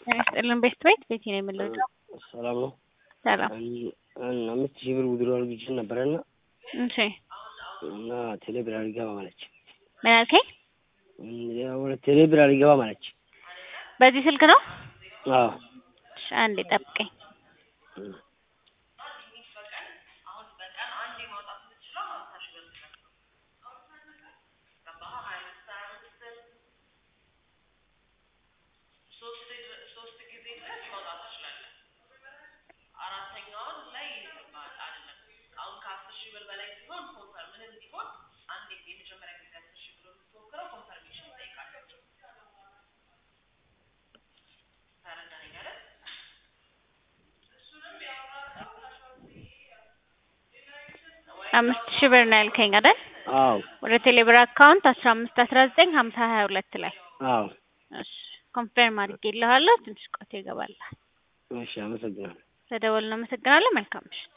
ያስጥልን ቤት ነው የምንለው። ሰላም ነው። ሰላም እና 5000 ብር ውድድር ልጅ ነበርና እሺ እና ቴሌብር አልገባ ማለች። ምን አልከኝ? ያው ቴሌብር አልገባ ማለች። በዚህ ስልክ ነው? አዎ እሺ አንዴ ጠብቀኝ። አምስት ሺህ ብር ነው ያልከኝ አይደል? አዎ ወደ ቴሌብር አካውንት 15195022 ላይ አዎ እሺ ኮንፈርም አድርጌልሃለሁ። ትንሽ ቆይቶ ይገባል። እሺ አመሰግናለሁ። ተደወልን። አመሰግናለሁ። መልካም ምሽት።